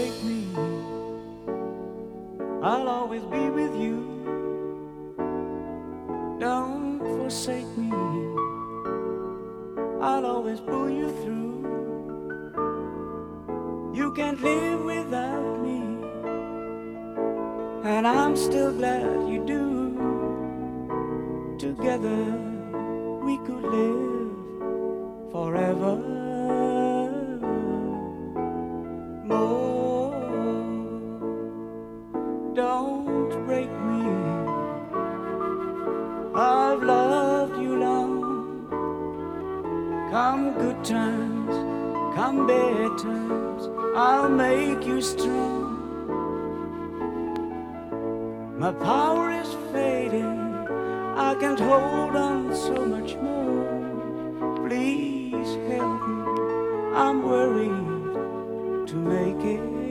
break me. I'll always be with you. Don't forsake me. I'll always pull you through. You can't live without me, and I'm still glad you do. Together we could live forever. More, don't break me. I've loved you long. Come good times, come bad times, I'll make you strong. My power is fading, I can't hold on so much more. Please help me, I'm worried to make it.